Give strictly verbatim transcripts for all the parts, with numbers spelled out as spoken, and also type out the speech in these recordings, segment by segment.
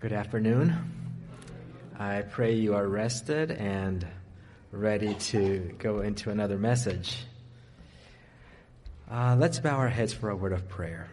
Good afternoon. I pray you are rested and ready to go into another message. Uh, let's bow our heads for a word of prayer.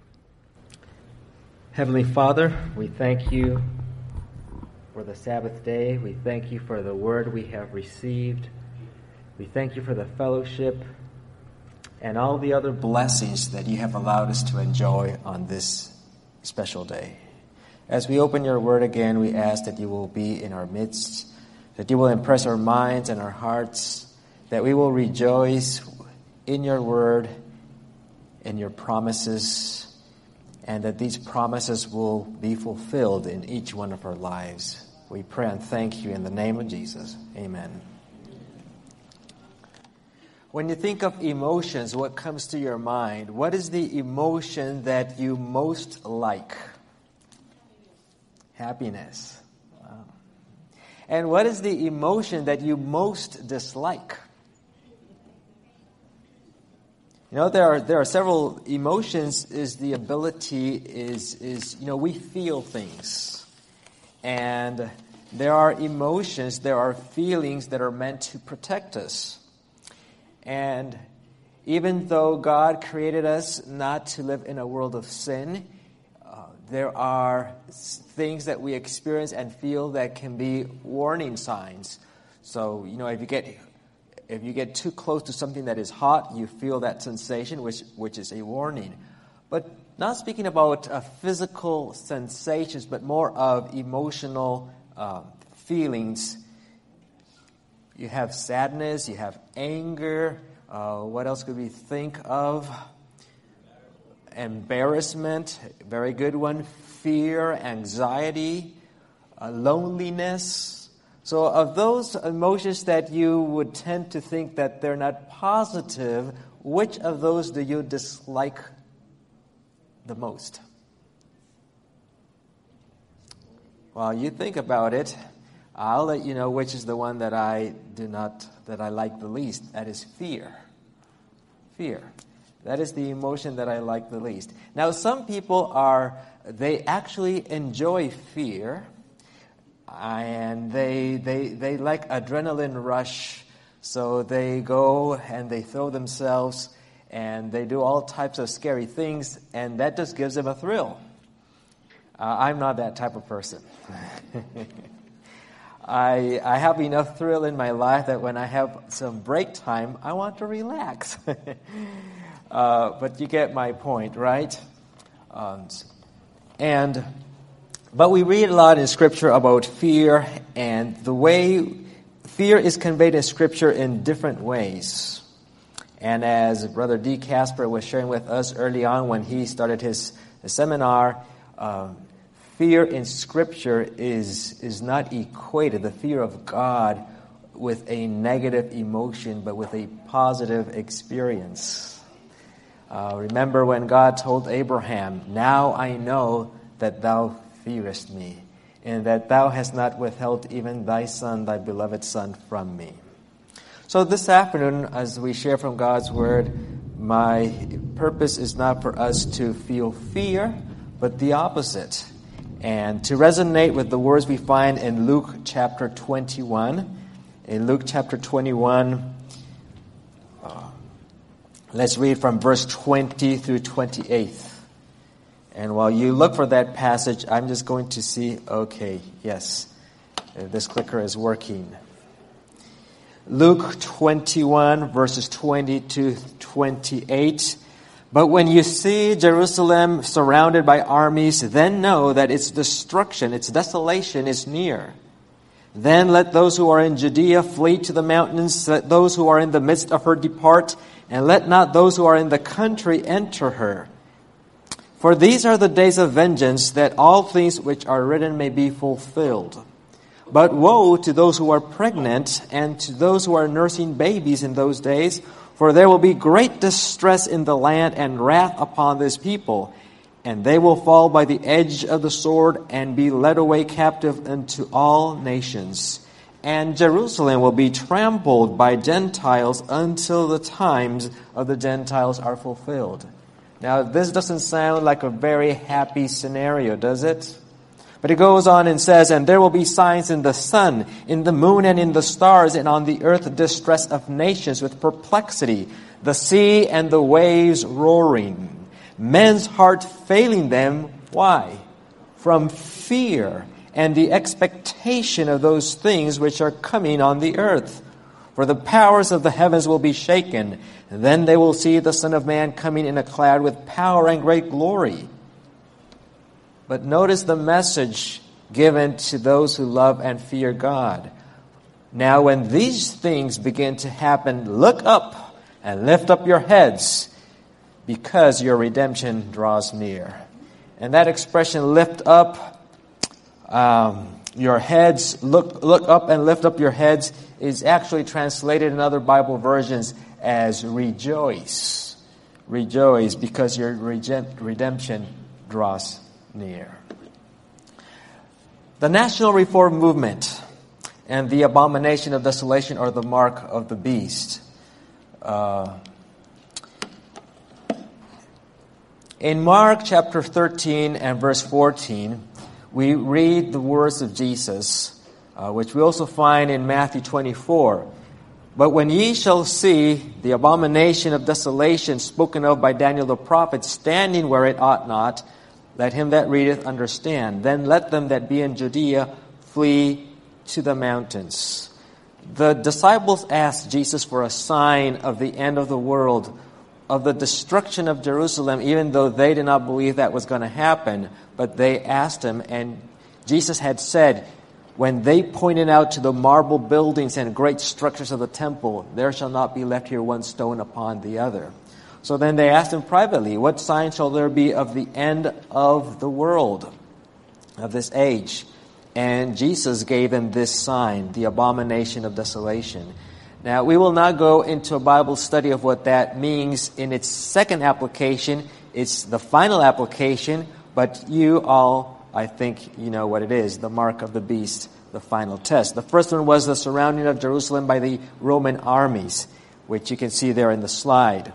Heavenly Father, we thank you for the Sabbath day. We thank you for the word we have received. We thank you for the fellowship and all the other blessings that you have allowed us to enjoy on this special day. As we open your word again, we ask that you will be in our midst, that you will impress our minds and our hearts, that we will rejoice in your word, in your promises, and that these promises will be fulfilled in each one of our lives. We pray and thank you in the name of Jesus. Amen. When you think of emotions, what comes to your mind? What is the emotion that you most like? Happiness. Wow. And what is the emotion that you most dislike? You know, there are there are several emotions. Is the ability is is you know we feel things, and there are emotions, there are feelings that are meant to protect us. And even though God created us not to live in a world of sin, uh, there are things that we experience and feel that can be warning signs. So, you know, if you get if you get too close to something that is hot, you feel that sensation, which which is a warning. But not speaking about uh, physical sensations, but more of emotional uh, feelings. You have sadness, you have anger. Uh, what else could we think of? Embarrassment, very good one. Fear, anxiety, uh, loneliness. So of those emotions that you would tend to think that they're not positive, which of those do you dislike the most? Well, you think about it. I'll let you know which is the one that I do not, that I like the least. That is fear. Fear. That is the emotion that I like the least. Now, some people are, they actually enjoy fear, and they they they like adrenaline rush. So they go and they throw themselves, and they do all types of scary things, and that just gives them a thrill. Uh, I'm not that type of person. I I have enough thrill in my life that when I have some break time, I want to relax. uh, but you get my point, right? Um, and but we read a lot in Scripture about fear, and the way fear is conveyed in Scripture in different ways. And as Brother D. Casper was sharing with us early on when he started his, his seminar, um, fear in Scripture is is not equated, the fear of God, with a negative emotion, but with a positive experience. Uh, remember when God told Abraham, "Now I know that thou fearest me, and that thou hast not withheld even thy son, thy beloved son, from me." So this afternoon, as we share from God's Word, my purpose is not for us to feel fear, but the opposite. And to resonate with the words we find in Luke chapter twenty-one. In Luke chapter twenty-one, uh, let's read from verse twenty through twenty-eight. And while you look for that passage, I'm just going to see, okay, yes, this clicker is working. Luke twenty-one, verses twenty to twenty-eight. "But when you see Jerusalem surrounded by armies, then know that its destruction, its desolation is near. Then let those who are in Judea flee to the mountains, let those who are in the midst of her depart, and let not those who are in the country enter her. For these are the days of vengeance, that all things which are written may be fulfilled. But woe to those who are pregnant, and to those who are nursing babies in those days, for there will be great distress in the land and wrath upon this people, and they will fall by the edge of the sword and be led away captive into all nations. And Jerusalem will be trampled by Gentiles until the times of the Gentiles are fulfilled." Now, this doesn't sound like a very happy scenario, does it? But it goes on and says, and there will be signs in the sun, in the moon, and in the stars, and on the earth distress of nations with perplexity, the sea and the waves roaring, men's heart failing them. Why? From fear and the expectation of those things which are coming on the earth. For the powers of the heavens will be shaken, and then they will see the Son of Man coming in a cloud with power and great glory. But notice the message given to those who love and fear God. Now when these things begin to happen, look up and lift up your heads, because your redemption draws near. And that expression, lift up um, your heads, look, look up and lift up your heads, is actually translated in other Bible versions as rejoice. Rejoice, because your redemption draws near. The National Reform Movement and the abomination of desolation, or the mark of the beast. Uh, in Mark chapter thirteen and verse fourteen, we read the words of Jesus, uh, which we also find in Matthew twenty-four. But when ye shall see the abomination of desolation spoken of by Daniel the prophet standing where it ought not, let him that readeth understand. Then let them that be in Judea flee to the mountains. The disciples asked Jesus for a sign of the end of the world, of the destruction of Jerusalem, even though they did not believe that was going to happen. But they asked him, and Jesus had said, when they pointed out to the marble buildings and great structures of the temple, there shall not be left here one stone upon the other. So then they asked him privately, what sign shall there be of the end of the world, of this age? And Jesus gave them this sign, the abomination of desolation. Now, we will not go into a Bible study of what that means in its second application. It's the final application, but you all, I think, you know what it is, the mark of the beast, the final test. The first one was the surrounding of Jerusalem by the Roman armies, which you can see there in the slide.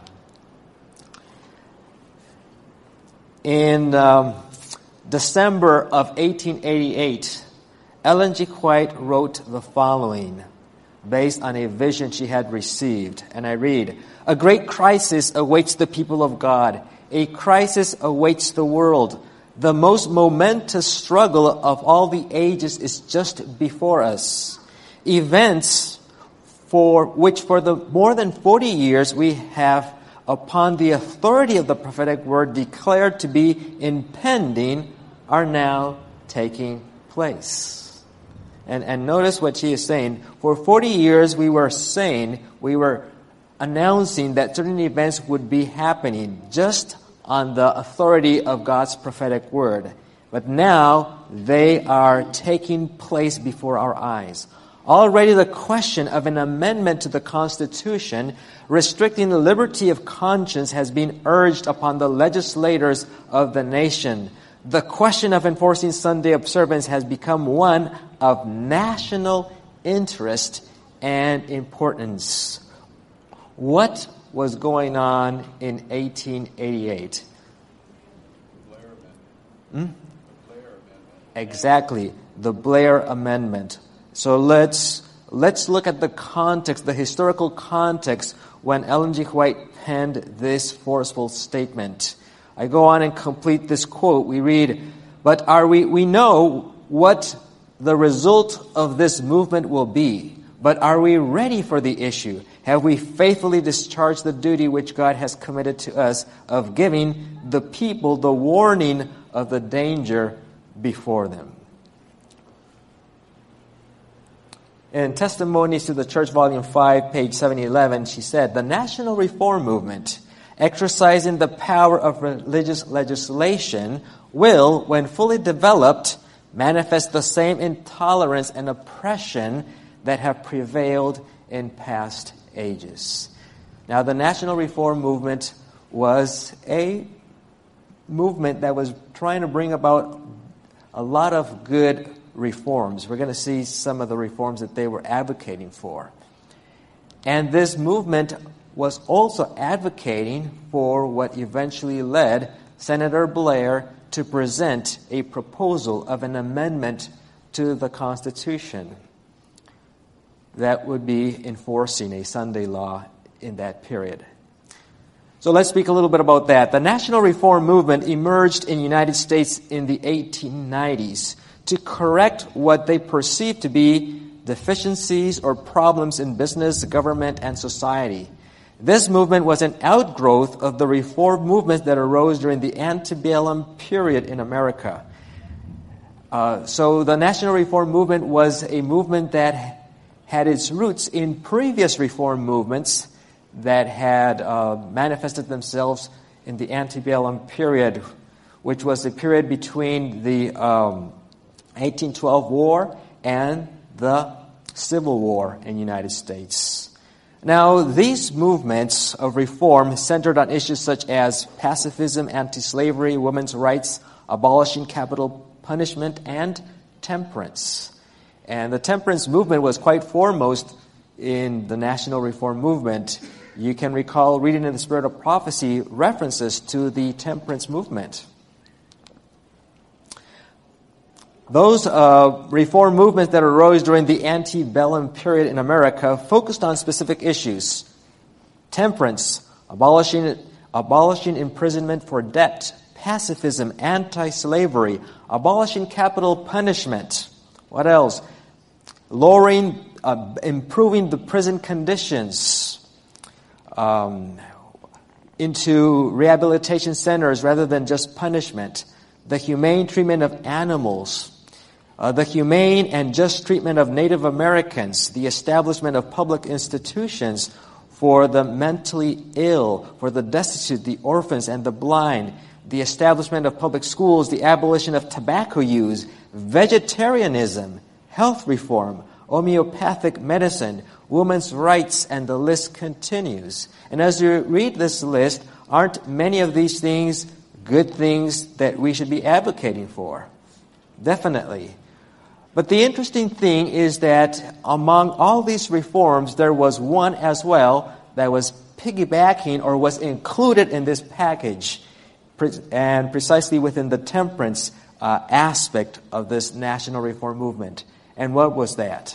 In um, December of eighteen eighty-eight, Ellen G. White wrote the following, based on a vision she had received. And I read, a great crisis awaits the people of God. A crisis awaits the world. The most momentous struggle of all the ages is just before us. Events for which for the more than forty years we have, upon the authority of the prophetic word, declared to be impending, are now taking place. And, and notice what she is saying. For forty years we were saying, we were announcing that certain events would be happening just on the authority of God's prophetic word. But now they are taking place before our eyes. Already the question of an amendment to the Constitution restricting the liberty of conscience has been urged upon the legislators of the nation. The question of enforcing Sunday observance has become one of national interest and importance. What was going on in eighteen eighty-eight? The Blair Amendment. Hmm? The Blair Amendment. Exactly, the Blair Amendment. So let's let's look at the context, the historical context, when Ellen G. White penned this forceful statement. I go on and complete this quote. We read, but are we, we know what the result of this movement will be, but are we ready for the issue? Have we faithfully discharged the duty which God has committed to us of giving the people the warning of the danger before them? In Testimonies to the Church, Volume five, page seven eleven, she said, the National Reform Movement, exercising the power of religious legislation, will, when fully developed, manifest the same intolerance and oppression that have prevailed in past ages. Now, the National Reform Movement was a movement that was trying to bring about a lot of good reforms. We're going to see some of the reforms that they were advocating for. And this movement was also advocating for what eventually led Senator Blair to present a proposal of an amendment to the Constitution that would be enforcing a Sunday law in that period. So let's speak a little bit about that. The National Reform Movement emerged in the United States in the eighteen nineties to correct what they perceived to be deficiencies or problems in business, government, and society. This movement was an outgrowth of the reform movements that arose during the antebellum period in America. Uh, so the National Reform Movement was a movement that had its roots in previous reform movements that had uh, manifested themselves in the antebellum period, which was the period between the um, eighteen twelve War and the Civil War in the United States. Now, these movements of reform centered on issues such as pacifism, anti-slavery, women's rights, abolishing capital punishment, and temperance. And the temperance movement was quite foremost in the National Reform Movement. You can recall reading in the Spirit of Prophecy references to the temperance movement. Those uh, reform movements that arose during the antebellum period in America focused on specific issues: temperance, abolishing, abolishing imprisonment for debt, pacifism, anti-slavery, abolishing capital punishment. What else? Lowering, uh, improving the prison conditions, um, into rehabilitation centers rather than just punishment, the humane treatment of animals, Uh, the humane and just treatment of Native Americans, the establishment of public institutions for the mentally ill, for the destitute, the orphans, and the blind, the establishment of public schools, the abolition of tobacco use, vegetarianism, health reform, homeopathic medicine, women's rights, and the list continues. And as you read this list, aren't many of these things good things that we should be advocating for? Definitely. But the interesting thing is that among all these reforms, there was one as well that was piggybacking or was included in this package, and precisely within the temperance uh, aspect of this national reform movement. And what was that?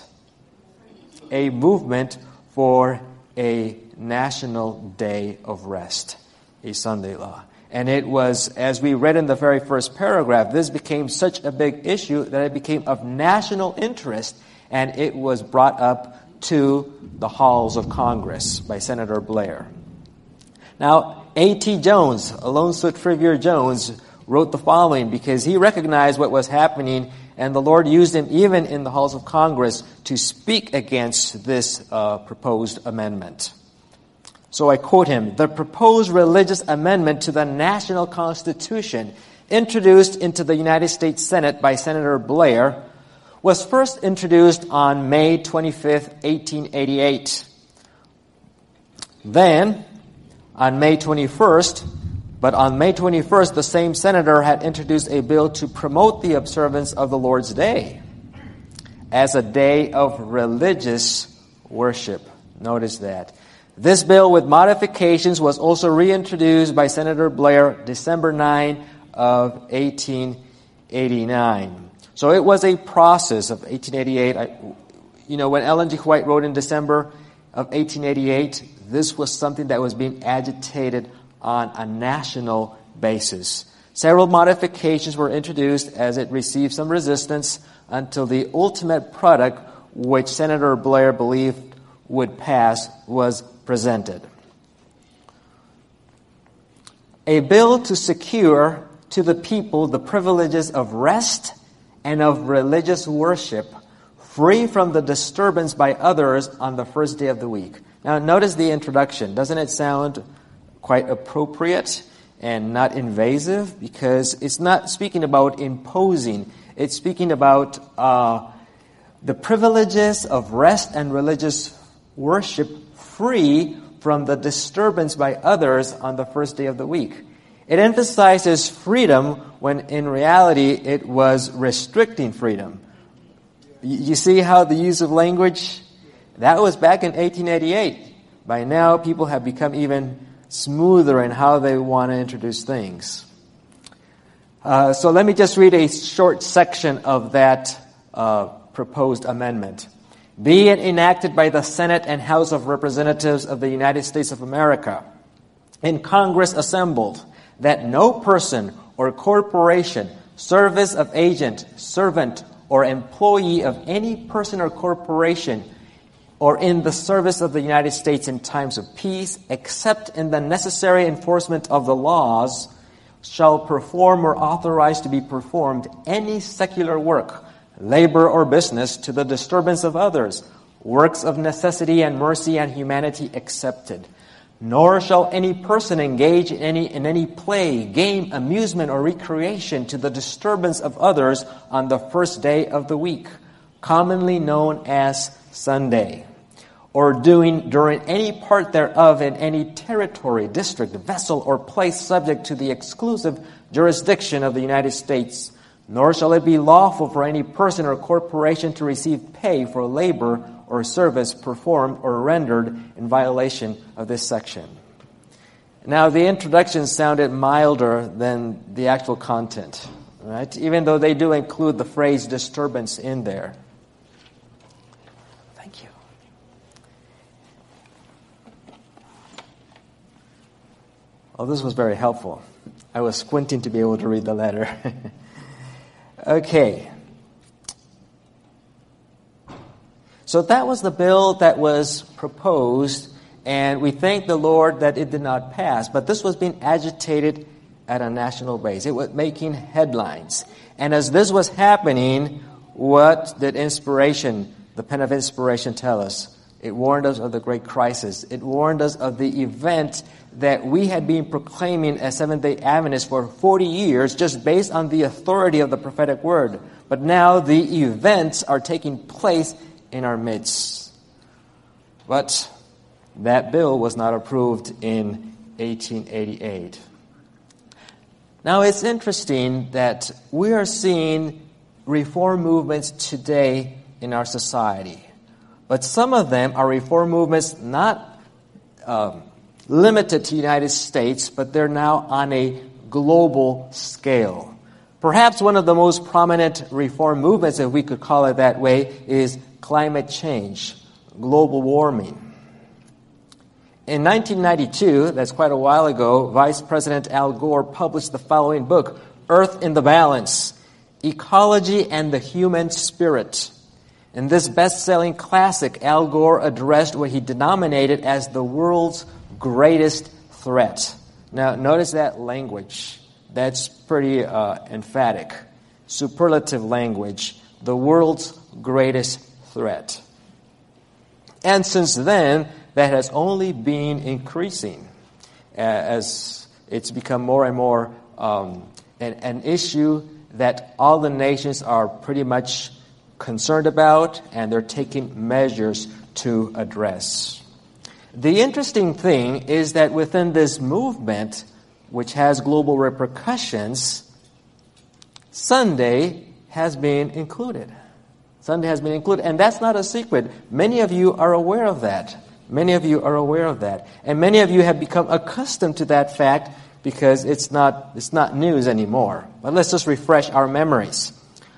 A movement for a national day of rest, a Sunday law. And it was, as we read in the very first paragraph, this became such a big issue that it became of national interest, and it was brought up to the halls of Congress by Senator Blair. Now, A T Jones, Alonzo Trevor Jones, wrote the following because he recognized what was happening, and the Lord used him even in the halls of Congress to speak against this uh, proposed amendment. So I quote him: "The proposed religious amendment to the national Constitution introduced into the United States Senate by Senator Blair was first introduced on May twenty-fifth, eighteen eighty-eight. Then, on May twenty-first, but on May twenty-first, the same senator had introduced a bill to promote the observance of the Lord's Day as a day of religious worship." Notice that. This bill with modifications was also reintroduced by Senator Blair December ninth of eighteen eighty-nine. So it was a process of eighteen eighty-eight. I, you know, when Ellen G. White wrote in December of eighteen eighty-eight, this was something that was being agitated on a national basis. Several modifications were introduced as it received some resistance until the ultimate product, which Senator Blair believed would pass, was presented. A bill to secure to the people the privileges of rest and of religious worship, free from the disturbance by others on the first day of the week. Now notice the introduction. Doesn't it sound quite appropriate and not invasive? Because it's not speaking about imposing. It's speaking about uh, the privileges of rest and religious worship, free from the disturbance by others on the first day of the week. It emphasizes freedom when in reality it was restricting freedom. You see how the use of language? That was back in eighteen eighty-eight. By now, people have become even smoother in how they want to introduce things. Uh, so let me just read a short section of that uh, proposed amendment. Be it enacted by the Senate and House of Representatives of the United States of America, in Congress assembled, that no person or corporation, service of agent, servant, or employee of any person or corporation, or in the service of the United States in times of peace, except in the necessary enforcement of the laws, shall perform or authorize to be performed any secular work, labor or business to the disturbance of others, works of necessity and mercy and humanity excepted. Nor shall any person engage in any, in any play, game, amusement, or recreation to the disturbance of others on the first day of the week, commonly known as Sunday, or doing during any part thereof in any territory, district, vessel, or place subject to the exclusive jurisdiction of the United States. Nor shall it be lawful for any person or corporation to receive pay for labor or service performed or rendered in violation of this section. Now, the introduction sounded milder than the actual content, right? Even though they do include the phrase disturbance in there. Thank you. Well, this was very helpful. I was squinting to be able to read the letter. Okay. So that was the bill that was proposed, and we thank the Lord that it did not pass. But this was being agitated at a national base. It was making headlines. And as this was happening, what did inspiration, the pen of inspiration, tell us? It warned us of the great crisis. It warned us of the event that we had been proclaiming as Seventh-day Adventists for forty years, just based on the authority of the prophetic word. But now the events are taking place in our midst. But that bill was not approved in eighteen eighty-eight. Now it's interesting that we are seeing reform movements today in our society. But some of them are reform movements not um, limited to the United States, but they're now on a global scale. Perhaps one of the most prominent reform movements, if we could call it that way, is climate change, global warming. In nineteen ninety-two, that's quite a while ago, Vice President Al Gore published the following book, Earth in the Balance, Ecology and the Human Spirit. In this best-selling classic, Al Gore addressed what he denominated as the world's greatest threat. Now, notice that language. That's pretty uh, emphatic. Superlative language. The world's greatest threat. And since then, that has only been increasing uh, as it's become more and more um, an, an issue that all the nations are pretty much concerned about, and they're taking measures to address. The interesting thing is that within this movement, which has global repercussions, Sunday has been included. Sunday has been included, and that's not a secret. Many of you are aware of that. Many of you are aware of that. And many of you have become accustomed to that fact because it's not, it's not news anymore. But let's just refresh our memories.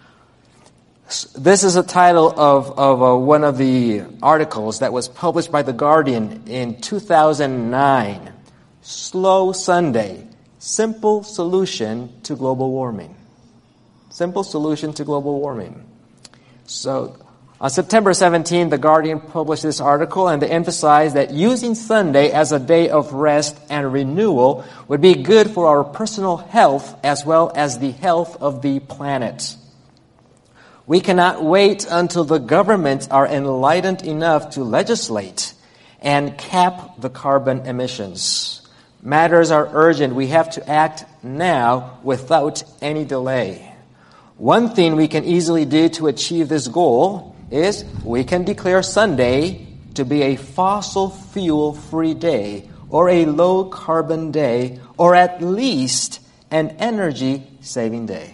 This is a title of, of uh, one of the articles that was published by The Guardian in two thousand nine. Slow Sunday, Simple Solution to Global Warming. Simple Solution to Global Warming. So, on September seventeenth, The Guardian published this article, and they emphasized that using Sunday as a day of rest and renewal would be good for our personal health as well as the health of the planet. We cannot wait until the governments are enlightened enough to legislate and cap the carbon emissions. Matters are urgent. We have to act now without any delay. One thing we can easily do to achieve this goal is we can declare Sunday to be a fossil fuel-free day or a low-carbon day or at least an energy-saving day.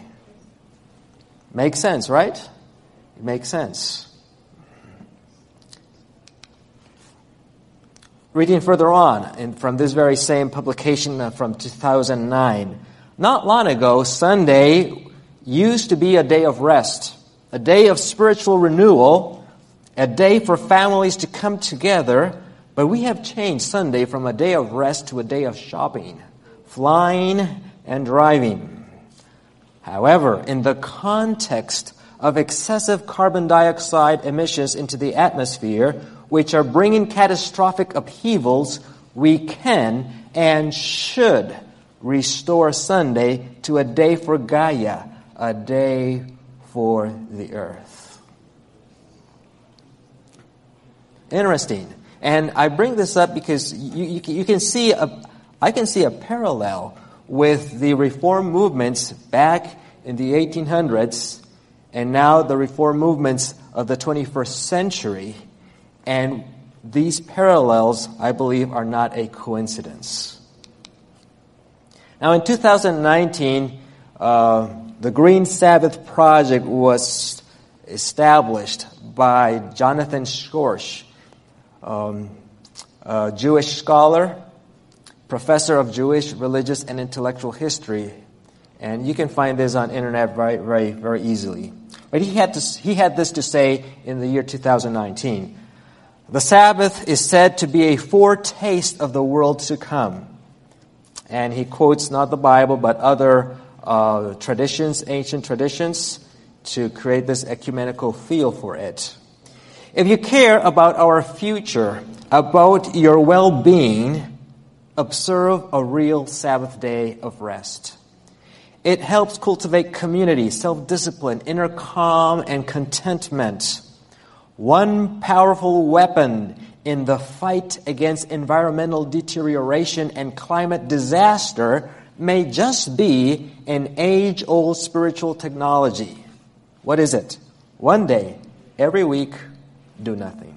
Makes sense, right? It makes sense. Reading further on, and from this very same publication uh, from two thousand nine, Not long ago, Sunday used to be a day of rest, a day of spiritual renewal, a day for families to come together, but we have changed Sunday from a day of rest to a day of shopping, flying, and driving. However, in the context of excessive carbon dioxide emissions into the atmosphere, which are bringing catastrophic upheavals, we can and should restore Sunday to a day for Gaia, a day for the earth. Interesting. And I bring this up because you, you, you can see a, I can see a parallel with the reform movements back in the eighteen hundreds and now the reform movements of the twenty-first century. And these parallels, I believe, are not a coincidence. Now, in two thousand nineteen, uh, the Green Sabbath Project was established by Jonathan Schorsch, um, a Jewish scholar, professor of Jewish, religious, and intellectual history. And you can find this on internet very, very, very easily. But he had to, he had this to say in the year two thousand nineteen. The Sabbath is said to be a foretaste of the world to come. And he quotes not the Bible, but other uh, traditions, ancient traditions, to create this ecumenical feel for it. If you care about our future, about your well-being, observe a real Sabbath day of rest. It helps cultivate community, self-discipline, inner calm, and contentment. One powerful weapon in the fight against environmental deterioration and climate disaster may just be an age-old spiritual technology. What is it? One day, every week, do nothing.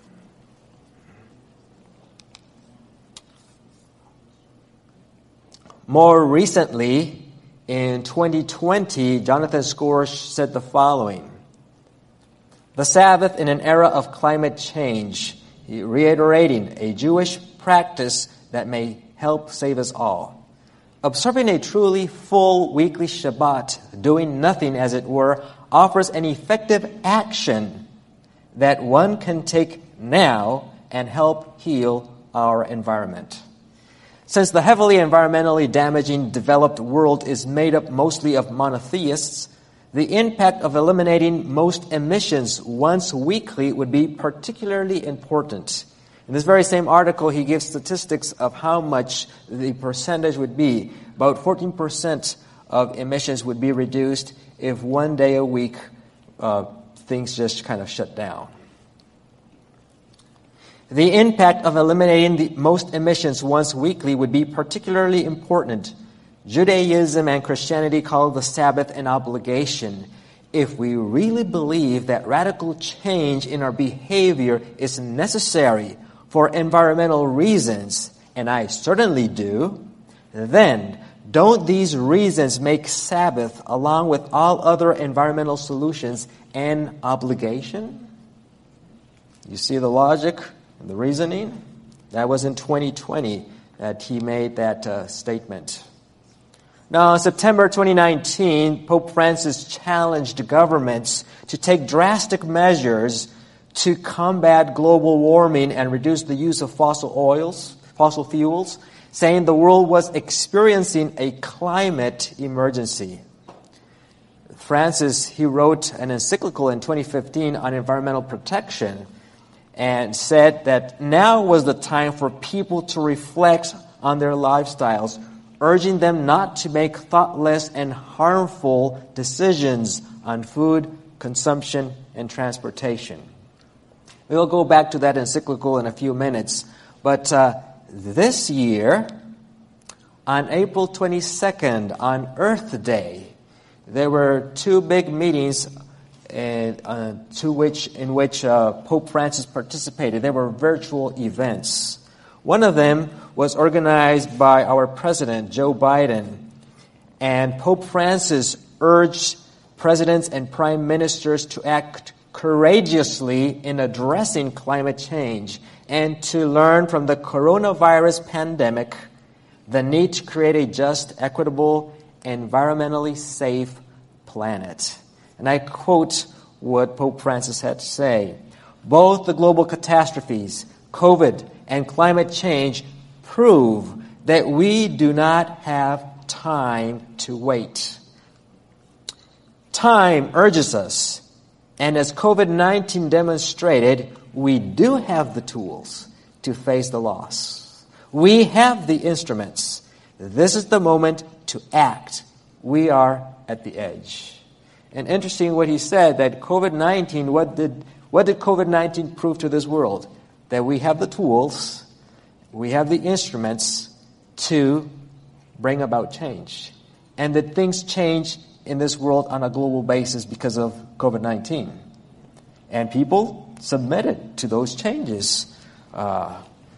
More recently, in twenty twenty, Jonathan Schorsch said the following: the Sabbath in an era of climate change, reiterating a Jewish practice that may help save us all. Observing a truly full weekly Shabbat, doing nothing as it were, offers an effective action that one can take now and help heal our environment. Since the heavily environmentally damaging developed world is made up mostly of monotheists, the impact of eliminating most emissions once weekly would be particularly important. In this very same article, he gives statistics of how much the percentage would be. About fourteen percent of emissions would be reduced if one day a week uh, things just kind of shut down. The impact of eliminating the most emissions once weekly would be particularly important. Judaism and Christianity call the Sabbath an obligation. If we really believe that radical change in our behavior is necessary for environmental reasons, and I certainly do, then don't these reasons make Sabbath, along with all other environmental solutions, an obligation? You see the logic and the reasoning? That was in twenty twenty that he made that uh, statement. Now, in September twenty nineteen, Pope Francis challenged governments to take drastic measures to combat global warming and reduce the use of fossil oils, fossil fuels, saying the world was experiencing a climate emergency. Francis, he wrote an encyclical in twenty fifteen on environmental protection and said that now was the time for people to reflect on their lifestyles, urging them not to make thoughtless and harmful decisions on food, consumption, and transportation. We'll go back to that encyclical in a few minutes. But uh, this year, on April twenty-second, on Earth Day, there were two big meetings and, uh, to which, in which uh, Pope Francis participated. They were virtual events. One of them was organized by our President, Joe Biden, and Pope Francis urged presidents and prime ministers to act courageously in addressing climate change and to learn from the coronavirus pandemic the need to create a just, equitable, environmentally safe planet. And I quote what Pope Francis had to say. Both the global catastrophes, COVID and climate change, prove that we do not have time to wait. Time urges us, and as COVID nineteen demonstrated, we do have the tools to face the loss. We have the instruments. This is the moment to act. We are at the edge. And interesting what he said, that COVID nineteen, what did, what did COVID nineteen prove to this world? That we have the tools, we have the instruments to bring about change. And that things change in this world on a global basis because of COVID nineteen. And people submitted to those changes. Uh,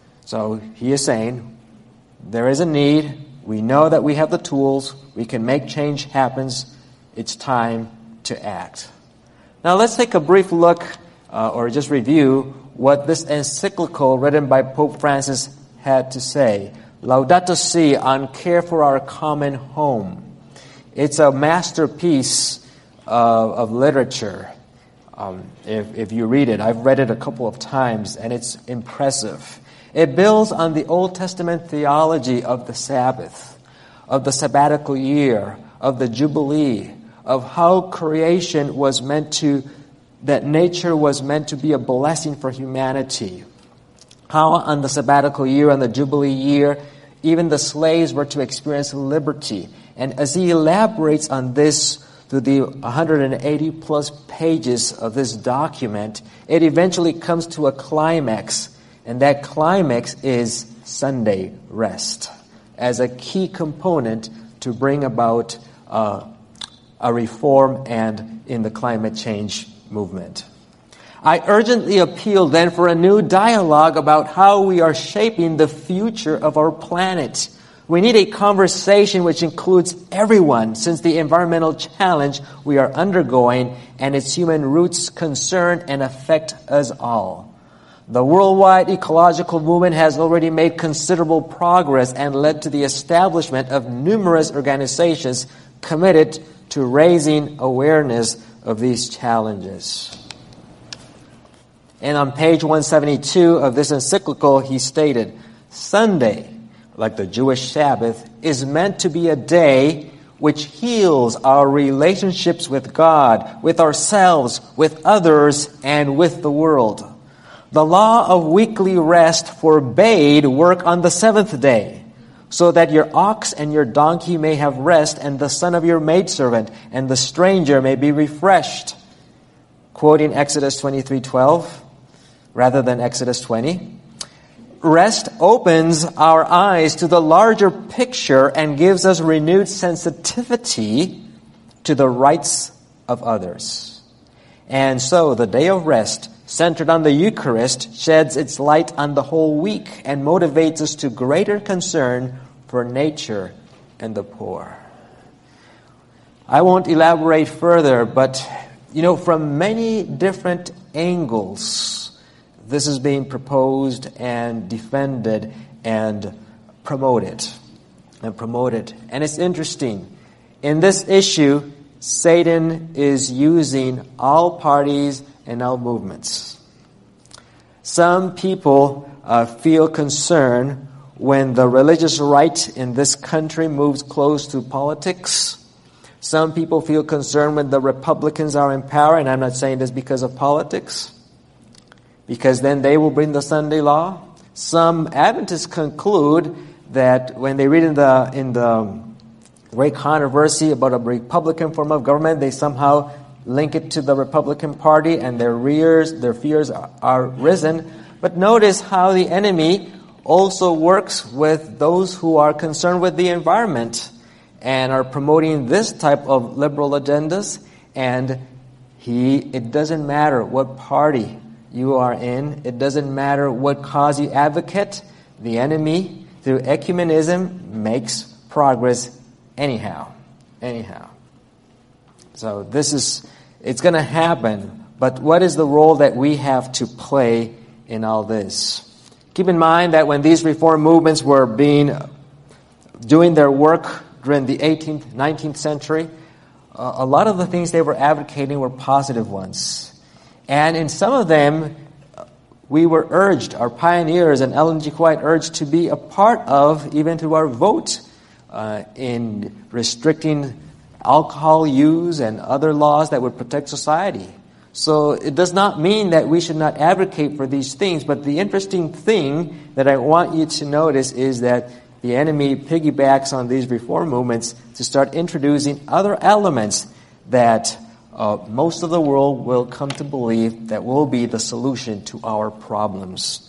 so he is saying there is a need. We know that we have the tools. We can make change happen. It's time to act. Now let's take a brief look uh, or just review what this encyclical written by Pope Francis had to say. Laudato Si, on care for our common home. It's a masterpiece of, of literature. Um, if, if you read it, I've read it a couple of times, and it's impressive. It builds on the Old Testament theology of the Sabbath, of the sabbatical year, of the Jubilee, of how creation was meant to, that nature was meant to be a blessing for humanity. How on the sabbatical year, on the Jubilee year, even the slaves were to experience liberty. And as he elaborates on this through the one hundred eighty plus pages of this document, it eventually comes to a climax. And that climax is Sunday rest as a key component to bring about uh, a reform and in the climate change movement. I urgently appeal then for a new dialogue about how we are shaping the future of our planet. We need a conversation which includes everyone, since the environmental challenge we are undergoing and its human roots concern and affect us all. The worldwide ecological movement has already made considerable progress and led to the establishment of numerous organizations committed to raising awareness of these challenges. And on page one seventy-two of this encyclical, he stated, Sunday, like the Jewish Sabbath, is meant to be a day which heals our relationships with God, with ourselves, with others, and with the world. The law of weekly rest forbade work on the seventh day, so that your ox and your donkey may have rest, and the son of your maidservant and the stranger may be refreshed. Quoting Exodus twenty-three twelve, rather than Exodus twenty. Rest opens our eyes to the larger picture and gives us renewed sensitivity to the rights of others. And so the day of rest, centered on the Eucharist, sheds its light on the whole week and motivates us to greater concern for nature and the poor. I won't elaborate further, but, you know, from many different angles, this is being proposed and defended and promoted. And promoted. And it's interesting. In this issue, Satan is using all parties and all movements. Some people uh, feel concern when the religious right in this country moves close to politics. Some people feel concerned when the Republicans are in power, and I'm not saying this because of politics, because then they will bring the Sunday law. Some Adventists conclude that when they read in the in the great controversy about a Republican form of government, they somehow link it to the Republican Party, and their rears, their fears are, are risen. But notice how the enemy also works with those who are concerned with the environment and are promoting this type of liberal agendas. And he, it doesn't matter what party you are in. It doesn't matter what cause you advocate. The enemy, through ecumenism, makes progress anyhow. Anyhow. So this is, it's going to happen. But what is the role that we have to play in all this? Keep in mind that when these reform movements were being, doing their work during the eighteenth, nineteenth century, uh, a lot of the things they were advocating were positive ones. And in some of them, we were urged, our pioneers and Ellen G. White urged to be a part of, even through our vote, uh, in restricting alcohol use and other laws that would protect society. So it does not mean that we should not advocate for these things, but the interesting thing that I want you to notice is that the enemy piggybacks on these reform movements to start introducing other elements that uh, most of the world will come to believe that will be the solution to our problems.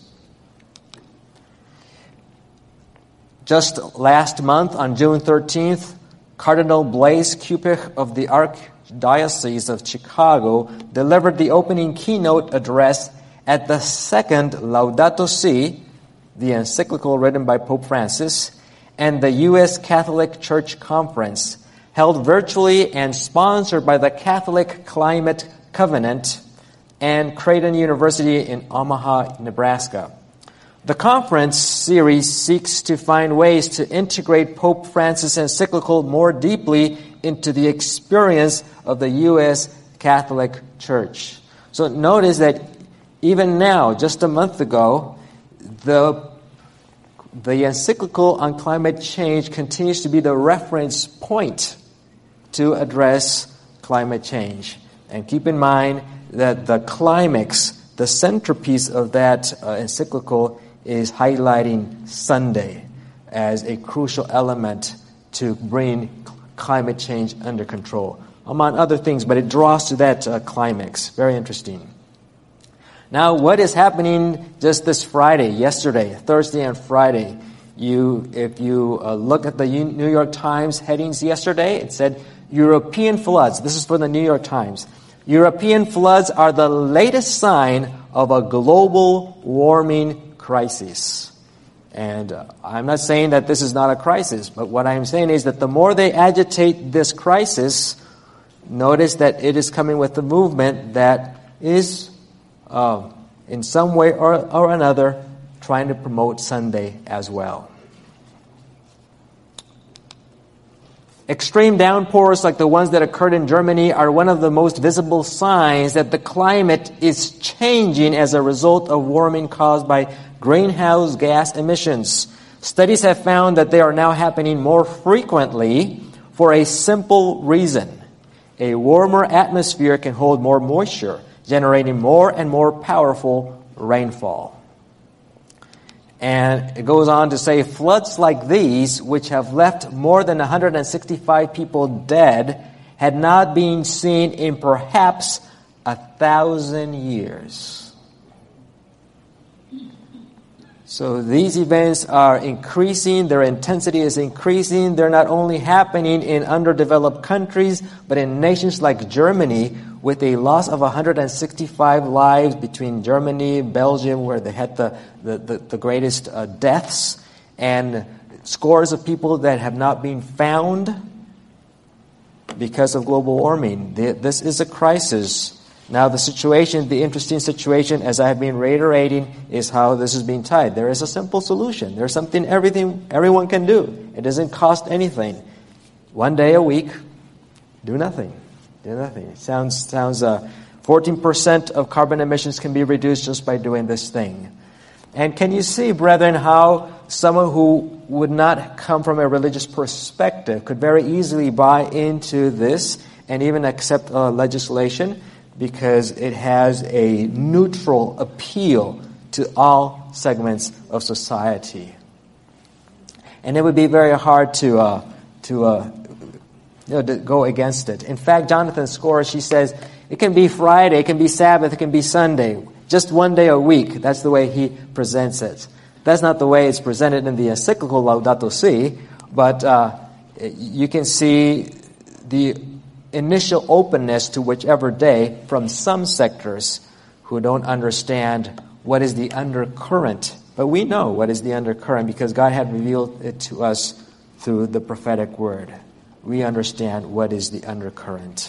Just last month, on June thirteenth, Cardinal Blaise Kupich of the Archdiocese of Chicago delivered the opening keynote address at the second Laudato Si, the encyclical written by Pope Francis, and the U S Catholic Church Conference, held virtually and sponsored by the Catholic Climate Covenant and Creighton University in Omaha, Nebraska. The conference series seeks to find ways to integrate Pope Francis' encyclical more deeply into the experience of the U S Catholic Church. So notice that even now, just a month ago, the, the encyclical on climate change continues to be the reference point to address climate change. And keep in mind that the climax, the centerpiece of that uh, encyclical is highlighting Sunday as a crucial element to bring climate change under control, among other things, but it draws to that uh, climax. Very interesting. Now, what is happening just this Friday, yesterday, Thursday and Friday? You, if you uh, look at the New York Times headings yesterday, it said, European floods. This is for the New York Times. European floods are the latest sign of a global warming crisis. And uh, I'm not saying that this is not a crisis, but what I'm saying is that the more they agitate this crisis, notice that it is coming with a movement that is, uh, in some way or, or another, trying to promote Sunday as well. Extreme downpours like the ones that occurred in Germany are one of the most visible signs that the climate is changing as a result of warming caused by greenhouse gas emissions. Studies have found that they are now happening more frequently for a simple reason. A warmer atmosphere can hold more moisture, generating more and more powerful rainfall. And it goes on to say, floods like these, which have left more than one hundred sixty-five people dead, had not been seen in perhaps a thousand years. So these events are increasing, their intensity is increasing. They're not only happening in underdeveloped countries, but in nations like Germany, with a loss of one hundred sixty-five lives between Germany and Belgium, where they had the, the, the, the greatest uh, deaths, and scores of people that have not been found because of global warming. This is a crisis. Now the situation, the interesting situation, as I have been reiterating, is how this is being tied. There is a simple solution. There's something everything everyone can do. It doesn't cost anything. One day a week, do nothing. Do nothing. It sounds sounds. Uh, fourteen percent of carbon emissions can be reduced just by doing this thing. And can you see, brethren, how someone who would not come from a religious perspective could very easily buy into this and even accept uh, legislation, because it has a neutral appeal to all segments of society. And it would be very hard to uh, to, uh, you know, to go against it. In fact, Jonathan Scorer, she says, it can be Friday, it can be Sabbath, it can be Sunday. Just one day a week. That's the way he presents it. That's not the way it's presented in the encyclical Laudato Si, but uh, you can see the initial openness to whichever day from some sectors who don't understand what is the undercurrent. But we know what is the undercurrent because God had revealed it to us through the prophetic word. We understand what is the undercurrent.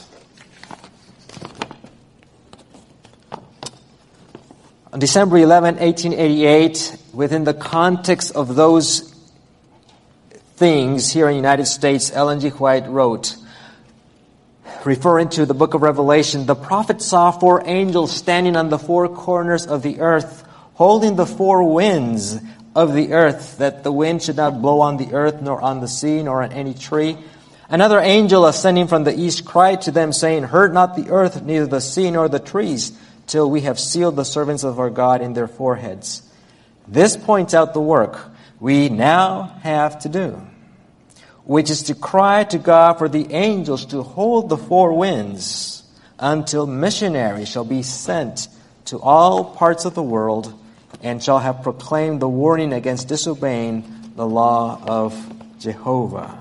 On December eleventh, eighteen eighty-eight, within the context of those things here in the United States, Ellen G. White wrote, referring to the book of Revelation, the prophet saw four angels standing on the four corners of the earth, holding the four winds of the earth, that the wind should not blow on the earth, nor on the sea, nor on any tree. Another angel ascending from the east cried to them, saying, hurt not the earth, neither the sea, nor the trees, till we have sealed the servants of our God in their foreheads. This points out the work we now have to do, which is to cry to God for the angels to hold the four winds until missionaries shall be sent to all parts of the world and shall have proclaimed the warning against disobeying the law of Jehovah.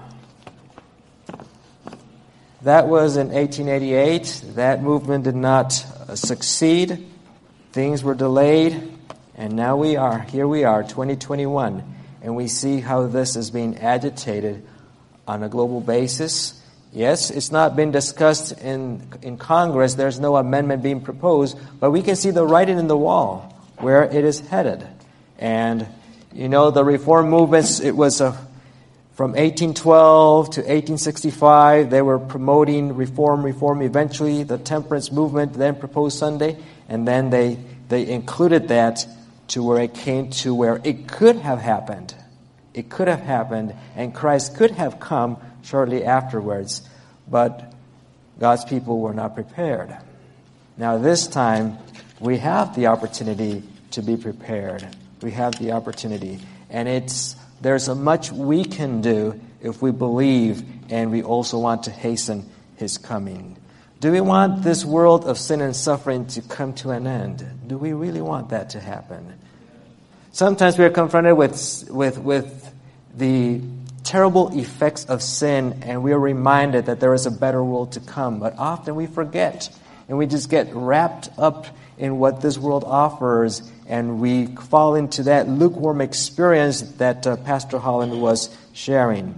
That was in eighteen eighty-eight. That movement did not succeed. Things were delayed. And now we are, here we are, twenty twenty-one. And we see how this is being agitated on a global basis. Yes, it's not been discussed in, in Congress. There's no amendment being proposed. But we can see the writing in the wall where it is headed. And, you know, the reform movements, it was a, from eighteen twelve to eighteen sixty-five, they were promoting reform, reform. Eventually, the temperance movement then proposed Sunday. And then they, they included that to where it came to where it could have happened. It could have happened, and Christ could have come shortly afterwards, but God's people were not prepared. Now this time, we have the opportunity to be prepared. We have the opportunity, and it's there's a much we can do if we believe, and we also want to hasten His coming. Do we want this world of sin and suffering to come to an end? Do we really want that to happen? Sometimes we are confronted with, with, with the terrible effects of sin, and we are reminded that there is a better world to come. But often we forget, and we just get wrapped up in what this world offers, and we fall into that lukewarm experience that uh, Pastor Holland was sharing.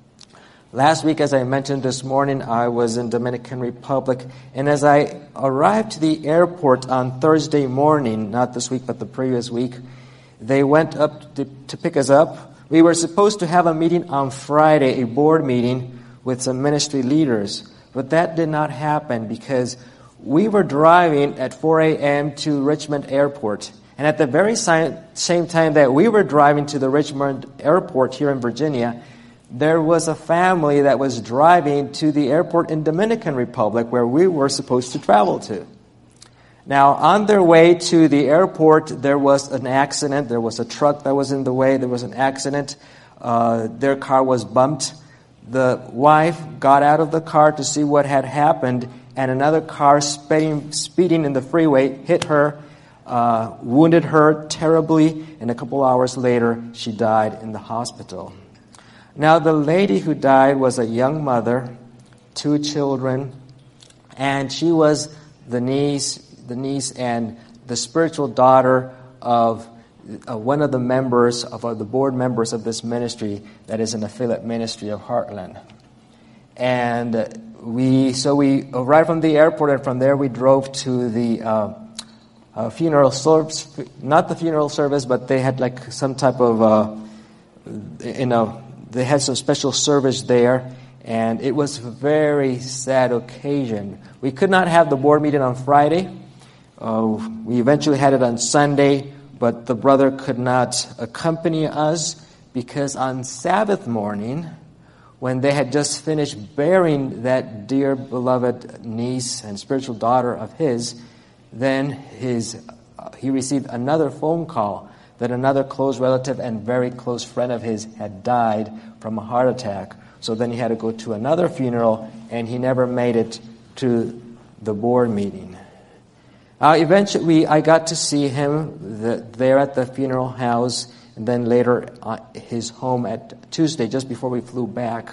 Last week, as I mentioned this morning, I was in Dominican Republic, and as I arrived to the airport on Thursday morning, not this week but the previous week, they went up to, to pick us up. We were supposed to have a meeting on Friday, a board meeting with some ministry leaders, but that did not happen because we were driving at four a.m. to Richmond Airport, and at the very same time that we were driving to the Richmond Airport here in Virginia, there was a family that was driving to the airport in Dominican Republic where we were supposed to travel to. Now, on their way to the airport, there was an accident. There was a truck that was in the way. There was an accident. Uh, their car was bumped. The wife got out of the car to see what had happened, and another car speeding, speeding in the freeway hit her, uh, wounded her terribly, and a couple hours later, she died in the hospital. Now, the lady who died was a young mother, two children, and she was the niece, the niece and the spiritual daughter of uh, one of the members of uh, the board members of this ministry that is an affiliate ministry of Heartland. And we, so we arrived from the airport, and from there we drove to the uh, uh, funeral service, not the funeral service, but they had like some type of, uh, you know, they had some special service there, and it was a very sad occasion. We could not have the board meeting on Friday. Uh, we eventually had it on Sunday, but the brother could not accompany us because on Sabbath morning, when they had just finished burying that dear beloved niece and spiritual daughter of his, then his uh, he received another phone call that another close relative and very close friend of his had died from a heart attack. So then he had to go to another funeral, and he never made it to the board meeting. Uh, eventually, I got to see him the, there at the funeral house, and then later uh, his home at Tuesday, just before we flew back.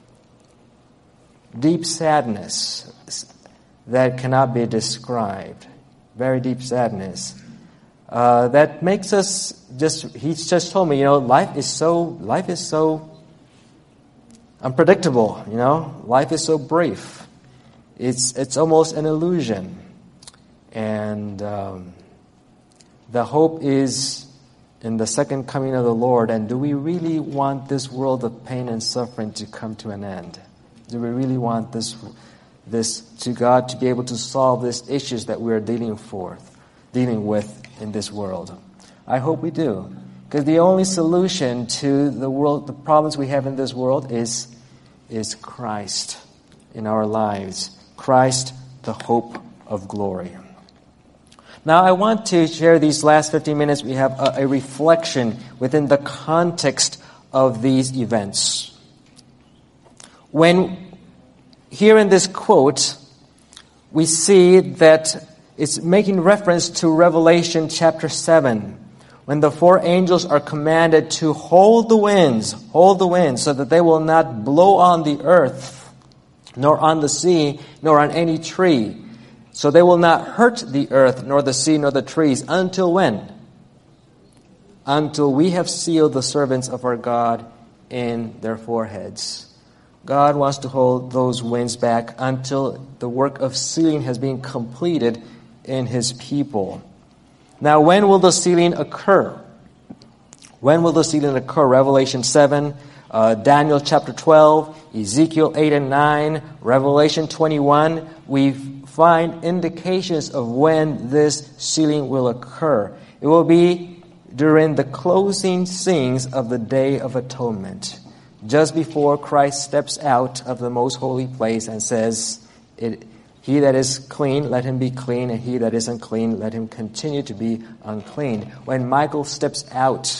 Deep sadness that cannot be described. Very deep sadness. Uh, that makes us just, he's just told me, you know, life is so, life is so unpredictable, you know, life is so brief. It's, it's almost an illusion. And um, the hope is in the second coming of the Lord? And do we really want this world of pain and suffering to come to an end? Do we really want this, this to God to be able to solve these issues that we are dealing forth, dealing with in this world? I hope we do. Because the only solution to the world, the problems we have in this world is, is Christ in our lives. Christ, the hope of glory. Now, I want to share these last fifteen minutes. We have a, a reflection within the context of these events. When, here in this quote, we see that it's making reference to Revelation chapter seven, when the four angels are commanded to hold the winds, hold the winds, so that they will not blow on the earth, nor on the sea, nor on any tree. So they will not hurt the earth, nor the sea, nor the trees, until when? Until we have sealed the servants of our God in their foreheads. God wants to hold those winds back until the work of sealing has been completed in His people. Now, when will the sealing occur? When will the sealing occur? Revelation seven, uh, Daniel chapter twelve, Ezekiel eight and nine, Revelation twenty-one. We find indications of when this sealing will occur. It will be during the closing scenes of the Day of Atonement, just before Christ steps out of the most holy place and says, it, he that is clean, let him be clean, and he that is unclean, let him continue to be unclean. When Michael steps out,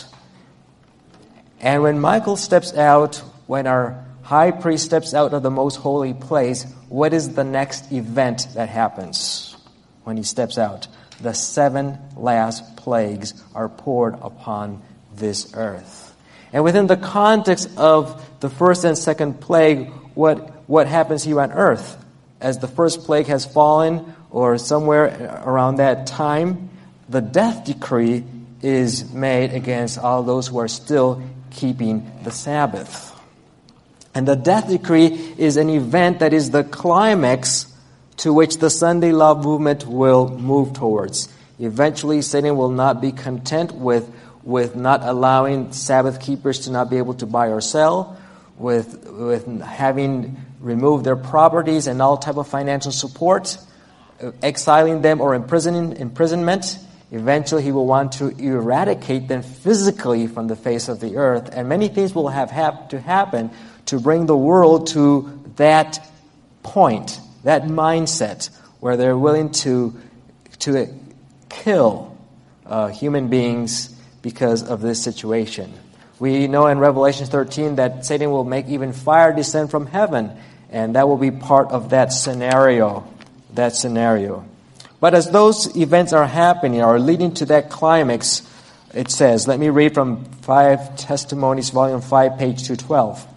and when Michael steps out, when our high priest steps out of the most holy place, what is the next event that happens when he steps out? The seven last plagues are poured upon this earth. And within the context of the first and second plague, what, what happens here on earth? As the first plague has fallen, or somewhere around that time, the death decree is made against all those who are still keeping the Sabbath. And the death decree is an event that is the climax to which the Sunday Law movement will move towards. Eventually, Satan will not be content with, with not allowing Sabbath keepers to not be able to buy or sell, with, with having removed their properties and all type of financial support, exiling them or imprisoning imprisonment. Eventually, he will want to eradicate them physically from the face of the earth. And many things will have, have to happen to bring the world to that point, that mindset, where they're willing to, to kill uh, human beings because of this situation. We know in Revelation thirteen that Satan will make even fire descend from heaven, and that will be part of that scenario, that scenario. But as those events are happening, or leading to that climax, it says, let me read from Five Testimonies, Volume five, page two twelve.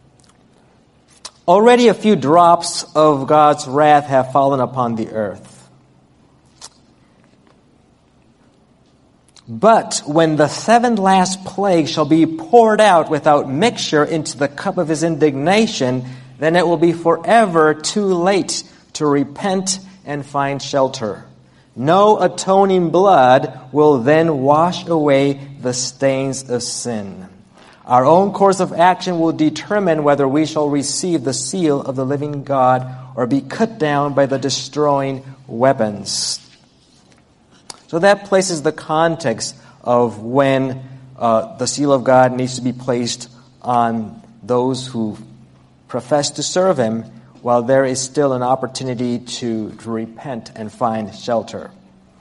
Already a few drops of God's wrath have fallen upon the earth. But when the seventh last plague shall be poured out without mixture into the cup of his indignation, then it will be forever too late to repent and find shelter. No atoning blood will then wash away the stains of sin. Our own course of action will determine whether we shall receive the seal of the living God or be cut down by the destroying weapons. So that places the context of when uh, the seal of God needs to be placed on those who profess to serve Him, while there is still an opportunity to, to repent and find shelter.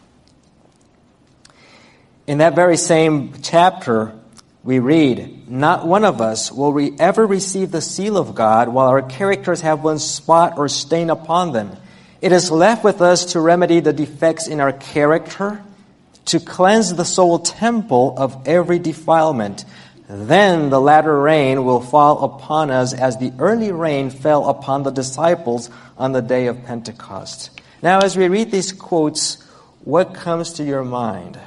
In that very same chapter, we read, not one of us will re- ever receive the seal of God while our characters have one spot or stain upon them. It is left with us to remedy the defects in our character, to cleanse the soul temple of every defilement. Then the latter rain will fall upon us as the early rain fell upon the disciples on the day of Pentecost. Now, as we read these quotes, what comes to your mind?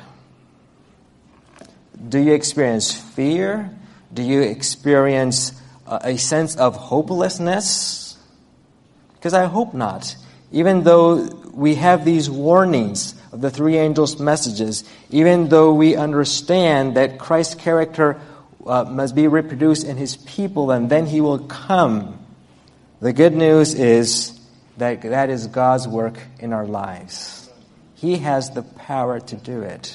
Do you experience fear? Do you experience a sense of hopelessness? Because I hope not. Even though we have these warnings of the three angels' messages, even though we understand that Christ's character uh, must be reproduced in his people and then he will come. The good news is that that is God's work in our lives. He has the power to do it.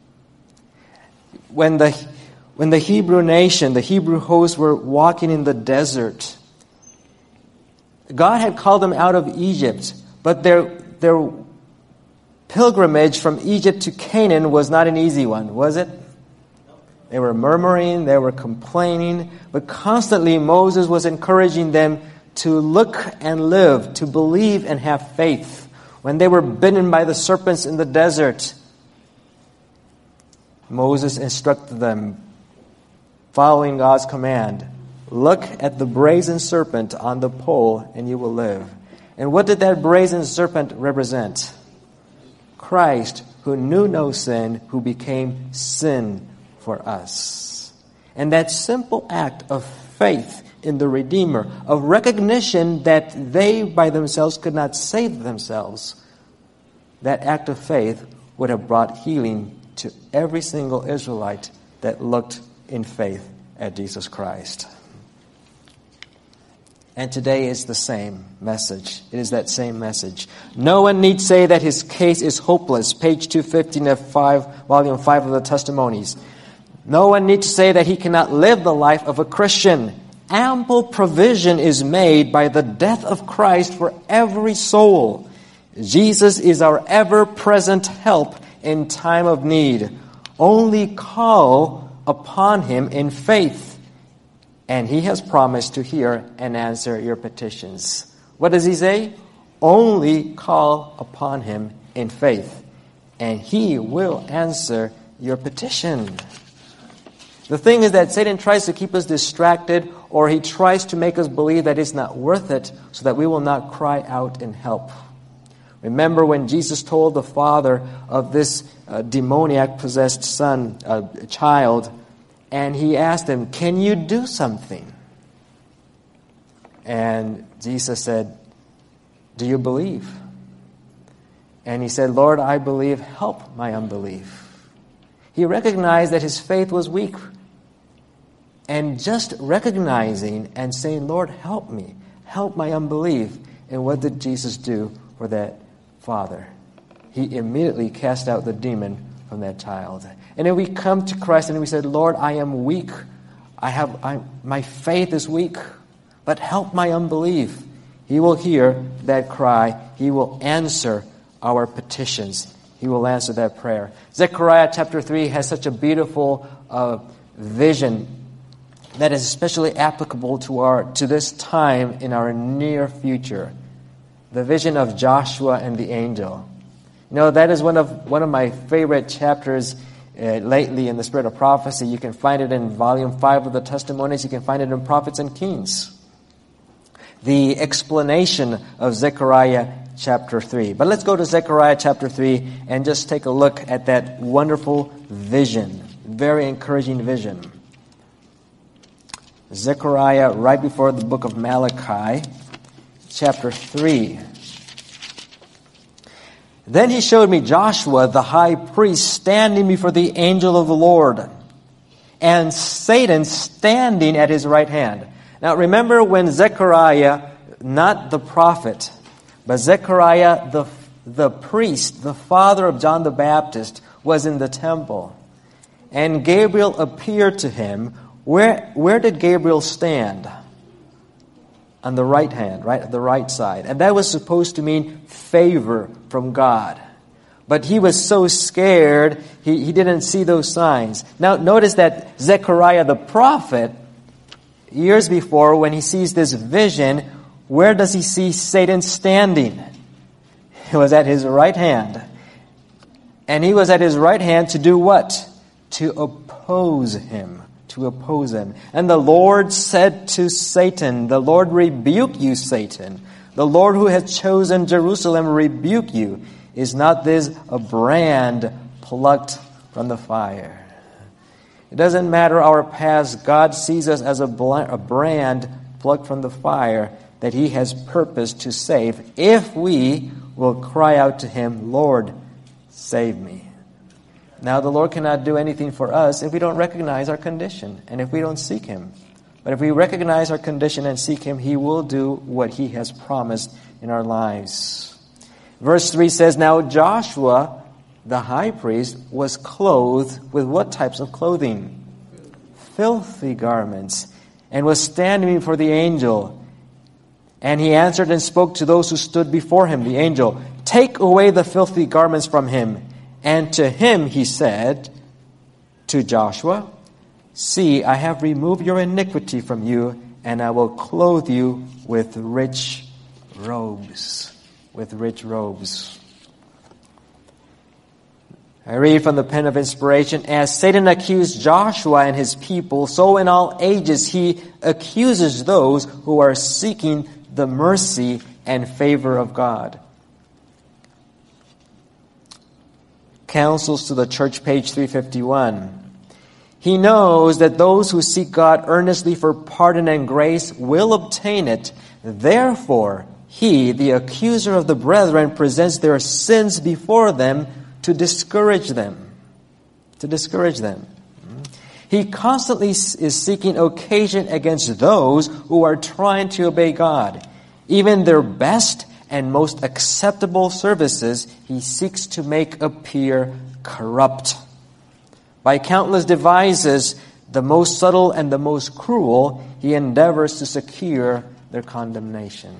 When the when the Hebrew nation, the Hebrew hosts were walking in the desert, God had called them out of Egypt, but their their pilgrimage from Egypt to Canaan was not an easy one, was it? They were murmuring, they were complaining, but constantly Moses was encouraging them to look and live, to believe and have faith. When they were bitten by the serpents in the desert, Moses instructed them, following God's command, look at the brazen serpent on the pole and you will live. And what did that brazen serpent represent? Christ, who knew no sin, who became sin for us. And that simple act of faith in the Redeemer, of recognition that they by themselves could not save themselves, that act of faith would have brought healing to every single Israelite that looked in faith at Jesus Christ. And today is the same message. It is that same message. No one need say that his case is hopeless. Page two fifteen of five, volume five of the Testimonies. No one need to say that he cannot live the life of a Christian. Ample provision is made by the death of Christ for every soul. Jesus is our ever-present help in time of need. Only call upon him in faith, and he has promised to hear and answer your petitions. What does he say? Only call upon him in faith, and he will answer your petition. The thing is that Satan tries to keep us distracted, or he tries to make us believe that it's not worth it, so that we will not cry out in help. Remember when Jesus told the father of this uh, demoniac-possessed son, uh, child, and he asked him, can you do something? And Jesus said, do you believe? And he said, Lord, I believe, help my unbelief. He recognized that his faith was weak. And just recognizing and saying, Lord, help me, help my unbelief. And what did Jesus do for that father? He immediately cast out the demon from that child. And then we come to Christ and we said, Lord, I am weak. I have I, my faith is weak, but help my unbelief. He will hear that cry. He will answer our petitions. He will answer that prayer. Zechariah chapter three has such a beautiful uh, vision that is especially applicable to our to this time in our near future. The vision of Joshua and the angel. You know, that is one of one of my favorite chapters uh, lately in the Spirit of Prophecy. You can find it in volume five of the Testimonies. You can find it in Prophets and Kings. The explanation of Zechariah chapter three. But let's go to Zechariah chapter three and just take a look at that wonderful vision. Very encouraging vision. Zechariah, right before the book of Malachi, chapter three. Then he showed me Joshua, the high priest, standing before the angel of the Lord, and Satan standing at his right hand. Now remember when Zechariah, not the prophet, but Zechariah, the, the priest, the father of John the Baptist, was in the temple. And Gabriel appeared to him. Where, where did Gabriel stand? On the right hand, right, the right side. And that was supposed to mean favor from God. But he was so scared, he, he didn't see those signs. Now notice that Zechariah the prophet, years before, when he sees this vision, where does he see Satan standing? He was at his right hand. And he was at his right hand to do what? To oppose him. To oppose him. And the Lord said to Satan, the Lord rebuke you, Satan. The Lord who has chosen Jerusalem rebuke you. Is not this a brand plucked from the fire? It doesn't matter our past. God sees us as a brand plucked from the fire that he has purposed to save if we will cry out to him, Lord, save me. Now the Lord cannot do anything for us if we don't recognize our condition and if we don't seek Him. But if we recognize our condition and seek Him, He will do what He has promised in our lives. Verse three says, Now Joshua, the high priest, was clothed with what types of clothing? Filthy garments, and was standing before the angel. And he answered and spoke to those who stood before him, the angel, Take away the filthy garments from him. And to him he said, to Joshua, See, I have removed your iniquity from you, and I will clothe you with rich robes. With rich robes. I read from the pen of inspiration, As Satan accused Joshua and his people, so in all ages he accuses those who are seeking the mercy and favor of God. Counsels to the Church, page three fifty-one. He knows that those who seek God earnestly for pardon and grace will obtain it. Therefore, he, the accuser of the brethren, presents their sins before them to discourage them. To discourage them. He constantly is seeking occasion against those who are trying to obey God. Even their best and most acceptable services he seeks to make appear corrupt. By countless devices, the most subtle and the most cruel, he endeavors to secure their condemnation.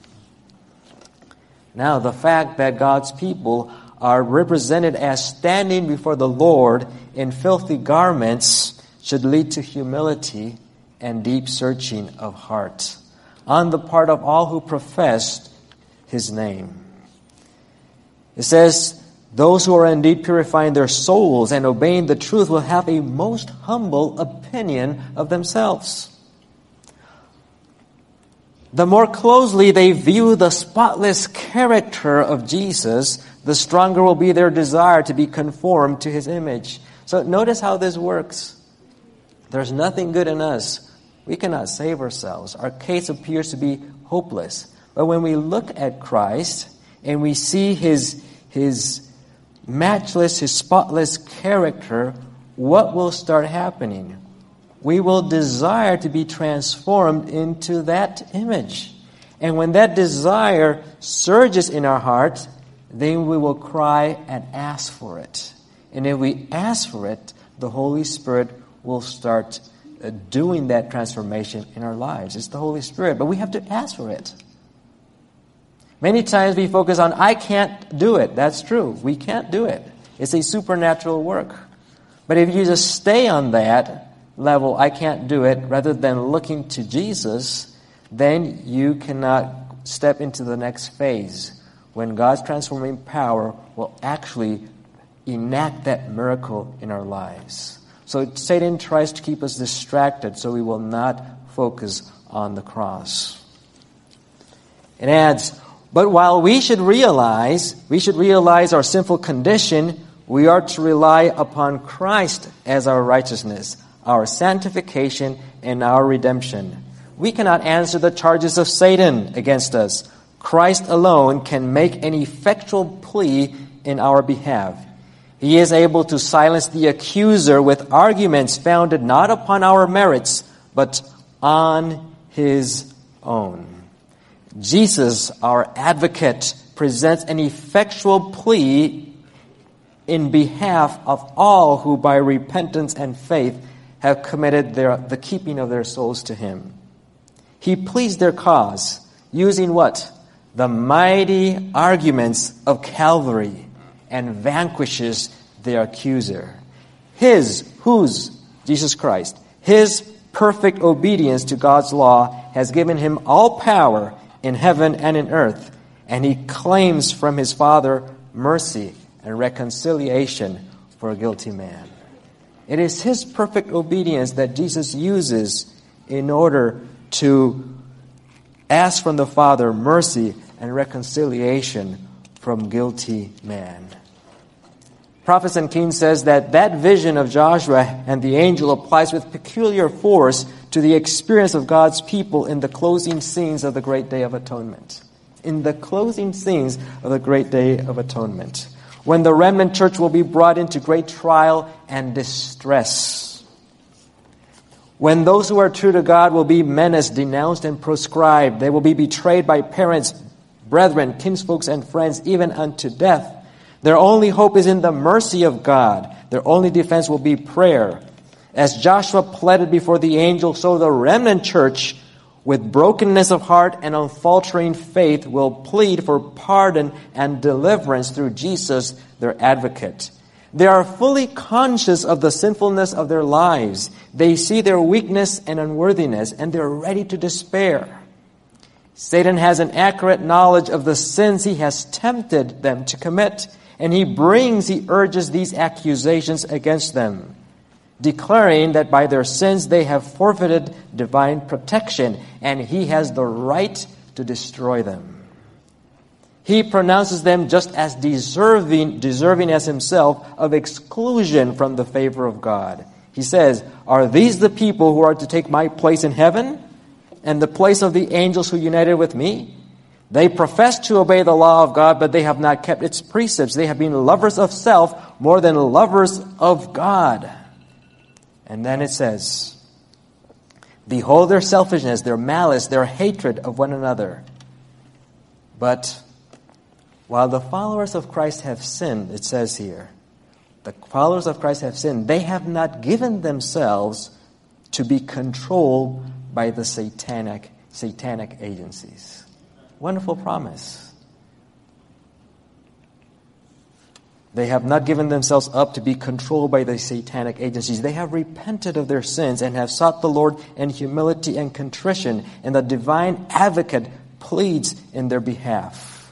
Now, the fact that God's people are represented as standing before the Lord in filthy garments should lead to humility and deep searching of heart on the part of all who profess His name. It says, Those who are indeed purifying their souls and obeying the truth will have a most humble opinion of themselves. The more closely they view the spotless character of Jesus, the stronger will be their desire to be conformed to His image. So notice how this works. There's nothing good in us. We cannot save ourselves. Our case appears to be hopeless. But when we look at Christ and we see His, His matchless, His spotless character, what will start happening? We will desire to be transformed into that image. And when that desire surges in our heart, then we will cry and ask for it. And if we ask for it, the Holy Spirit will start doing that transformation in our lives. It's the Holy Spirit, but we have to ask for it. Many times we focus on, I can't do it. That's true. We can't do it. It's a supernatural work. But if you just stay on that level, I can't do it, rather than looking to Jesus, then you cannot step into the next phase when God's transforming power will actually enact that miracle in our lives. So Satan tries to keep us distracted so we will not focus on the cross. It adds, But while we should realize, we should realize our sinful condition, we are to rely upon Christ as our righteousness, our sanctification, and our redemption. We cannot answer the charges of Satan against us. Christ alone can make an effectual plea in our behalf. He is able to silence the accuser with arguments founded not upon our merits, but on His own. Jesus, our advocate, presents an effectual plea in behalf of all who by repentance and faith have committed their, the keeping of their souls to Him. He pleads their cause using what? The mighty arguments of Calvary, and vanquishes their accuser. His, whose? Jesus Christ. His perfect obedience to God's law has given Him all power in heaven and in earth, and He claims from His Father mercy and reconciliation for a guilty man. It is His perfect obedience that Jesus uses in order to ask from the Father mercy and reconciliation from guilty man. Prophets and Kings says that that vision of Joshua and the angel applies with peculiar force to the experience of God's people in the closing scenes of the Great Day of Atonement. In the closing scenes of the Great Day of Atonement. when the remnant church will be brought into great trial and distress. When those who are true to God will be menaced, denounced, and proscribed. They will be betrayed by parents, brethren, kinsfolks, and friends, even unto death. Their only hope is in the mercy of God. Their only defense will be prayer. As Joshua pleaded before the angel, so the remnant church, with brokenness of heart and unfaltering faith, will plead for pardon and deliverance through Jesus, their advocate. They are fully conscious of the sinfulness of their lives. They see their weakness and unworthiness, and they're ready to despair. Satan has an accurate knowledge of the sins he has tempted them to commit, and he brings, he urges these accusations against them, declaring that by their sins they have forfeited divine protection, and he has the right to destroy them. He pronounces them just as deserving, deserving as himself of exclusion from the favor of God. He says, "Are these the people who are to take my place in heaven and the place of the angels who united with me? They profess to obey the law of God, but they have not kept its precepts. They have been lovers of self more than lovers of God." And then it says, "Behold their selfishness, their malice, their hatred of one another. But while the followers of Christ have sinned," it says here, the followers of Christ have sinned, "they have not given themselves to be controlled by the satanic, satanic agencies." Wonderful promise. They have not given themselves up to be controlled by the satanic agencies. They have repented of their sins and have sought the Lord in humility and contrition, and the divine advocate pleads in their behalf.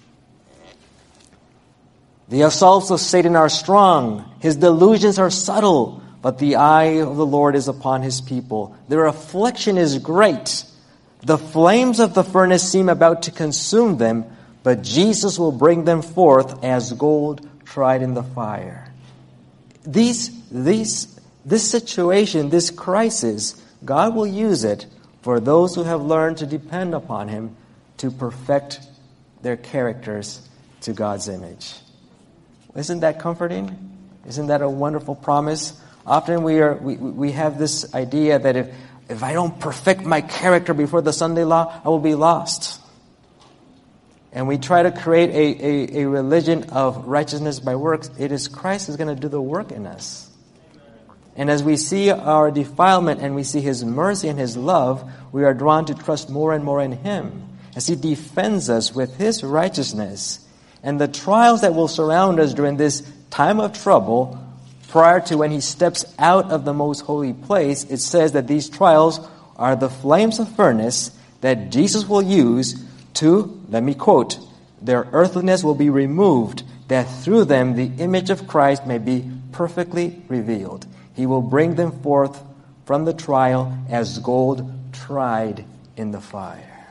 The assaults of Satan are strong. His delusions are subtle, but the eye of the Lord is upon his people. Their affliction is great. The flames of the furnace seem about to consume them, but Jesus will bring them forth as gold tried in the fire. These, these, this situation, this crisis, God will use it for those who have learned to depend upon him to perfect their characters to God's image. Isn't that comforting? Isn't that a wonderful promise? Often we are we, we have this idea that if, if I don't perfect my character before the Sunday law, I will be lost. And we try to create a, a, a religion of righteousness by works. It is Christ who's going to do the work in us. And as we see our defilement and we see his mercy and his love, we are drawn to trust more and more in him as he defends us with his righteousness. And the trials that will surround us during this time of trouble, prior to when he steps out of the most holy place, it says that these trials are the flames of furnace that Jesus will use to, let me quote, "Their earthliness will be removed, that through them the image of Christ may be perfectly revealed. He will bring them forth from the trial as gold tried in the fire."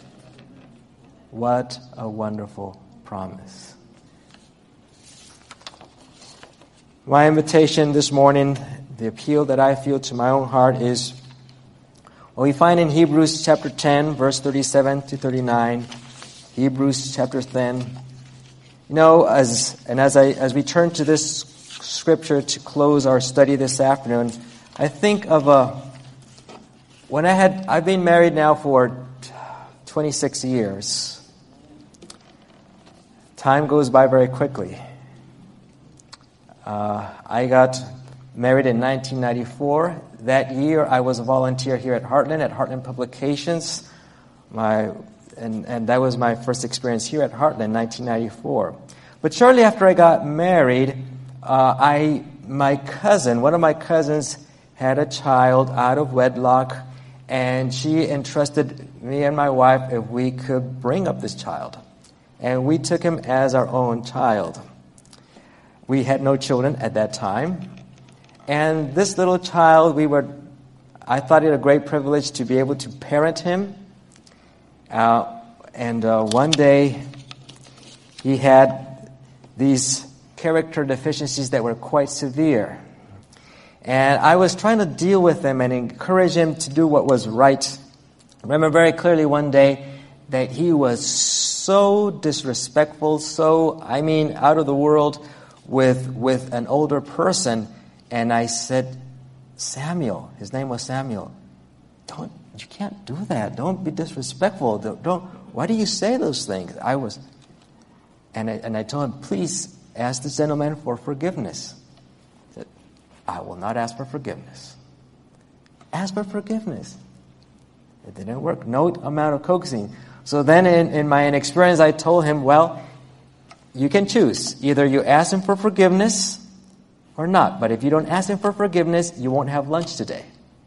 What a wonderful promise. My invitation this morning, the appeal that I feel to my own heart is what we find in Hebrews chapter ten, verse thirty-seven to thirty-nine. Hebrews chapter ten. You know, as and as I as we turn to this scripture to close our study this afternoon, I think of a when I had I've been married now for twenty-six years. Time goes by very quickly. Uh, I got married in nineteen ninety-four. That year, I was a volunteer here at Heartland, at Heartland Publications. My and, and that was my first experience here at Heartland, nineteen ninety-four. But shortly after I got married, uh, I my cousin, one of my cousins, had a child out of wedlock, and she entrusted me and my wife if we could bring up this child. And we took him as our own child. We had no children at that time. And this little child, we were, I thought it a great privilege to be able to parent him. Uh, and uh, one day, he had these character deficiencies that were quite severe. And I was trying to deal with them and encourage him to do what was right. I remember very clearly one day that he was so disrespectful, so, I mean, out of the world with with an older person. And I said, Samuel, his name was Samuel, don't, you can't do that. Don't be disrespectful. Don't, don't why do you say those things? I was, and I, and I told him, please ask the gentleman for forgiveness. I said, I will not ask for forgiveness. Ask for forgiveness. It didn't work. No amount of coaxing. So then in, in my inexperience, I told him, well, you can choose. Either you ask him for forgiveness or not. But if you don't ask him for forgiveness, you won't have lunch today.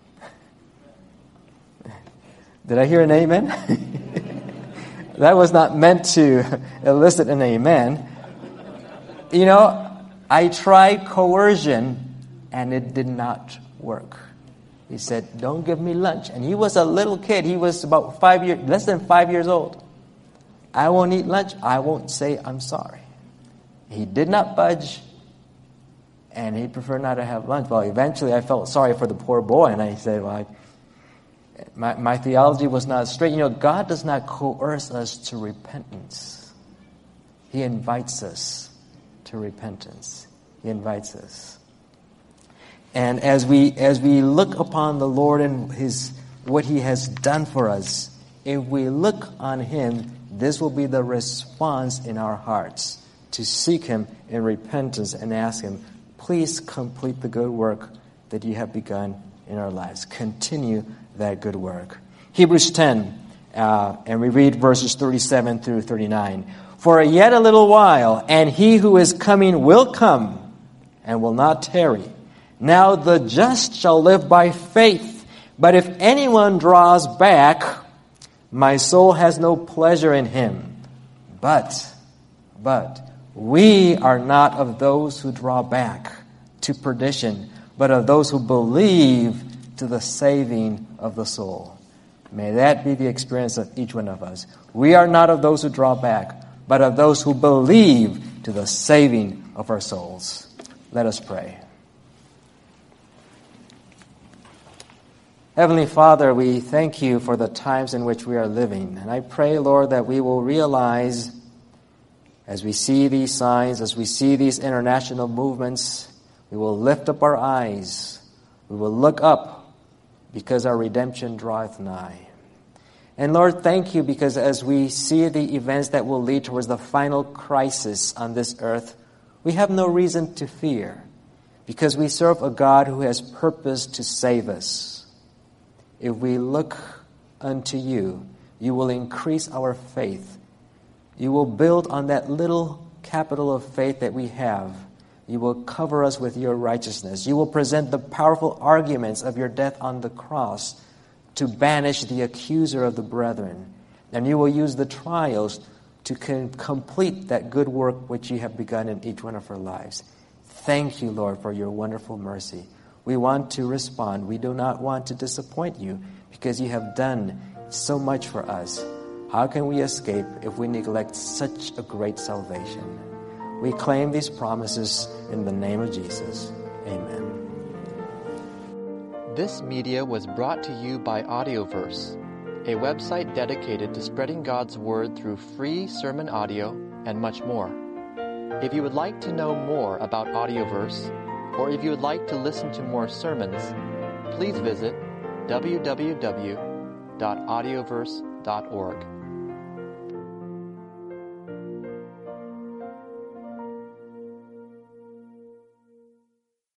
Did I hear an amen? That was not meant to elicit an amen. You know, I tried coercion and it did not work. He said, don't give me lunch. And he was a little kid. He was about five years, less than five years old. I won't eat lunch. I won't say I'm sorry. He did not budge. And he preferred not to have lunch. Well, eventually I felt sorry for the poor boy. And I said, well, I, my, my theology was not straight. You know, God does not coerce us to repentance. He invites us to repentance. He invites us. And as we as we look upon the Lord and his what he has done for us, if we look on him, this will be the response in our hearts to seek him in repentance and ask him, please complete the good work that you have begun in our lives. Continue that good work. Hebrews ten, uh, and we read verses thirty-seven through thirty-nine. For yet a little while, and he who is coming will come and will not tarry. Now the just shall live by faith. But if anyone draws back, my soul has no pleasure in him. But, but, we are not of those who draw back to perdition, but of those who believe to the saving of the soul. May that be the experience of each one of us. We are not of those who draw back, but of those who believe to the saving of our souls. Let us pray. Heavenly Father, we thank you for the times in which we are living. And I pray, Lord, that we will realize as we see these signs, as we see these international movements, we will lift up our eyes. We will look up because our redemption draweth nigh. And Lord, thank you because as we see the events that will lead towards the final crisis on this earth, we have no reason to fear because we serve a God who has purposed to save us. If we look unto you, you will increase our faith. You will build on that little capital of faith that we have. You will cover us with your righteousness. You will present the powerful arguments of your death on the cross to banish the accuser of the brethren. And you will use the trials to com- complete that good work which you have begun in each one of our lives. Thank you, Lord, for your wonderful mercy. We want to respond. We do not want to disappoint you because you have done so much for us. How can we escape if we neglect such a great salvation? We claim these promises in the name of Jesus. Amen. This media was brought to you by Audioverse, a website dedicated to spreading God's Word through free sermon audio and much more. If you would like to know more about Audioverse, or if you would like to listen to more sermons, please visit w w w dot audioverse dot org.